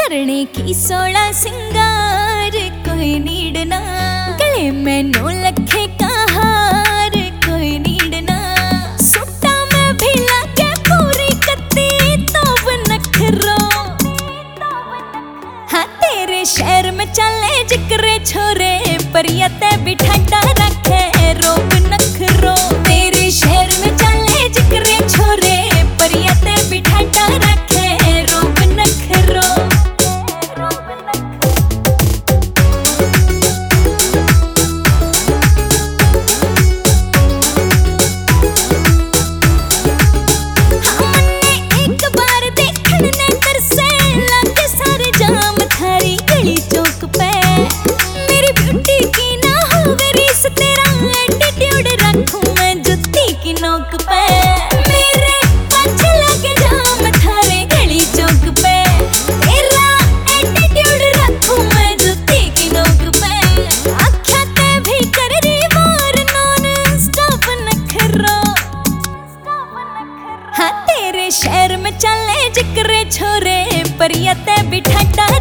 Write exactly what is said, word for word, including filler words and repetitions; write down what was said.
करने की सोला सिंगार कोई नीड ना, गले में नो लखे का हार कोई नीड ना, सुट्टा में भी लाके पूरी कत्ती तो नखरो। हाँ तेरे शहर में चले जिक्रे छोरे पर यते भी ठंडा रखे रोब नखरो। तेरे शहर में चले जिक्रे छोरे पर यते भी ठंडा रखे रोब नखरो। हाँ तेरे शहर में चले जिक्रे छोरे पर यते भी ठंडा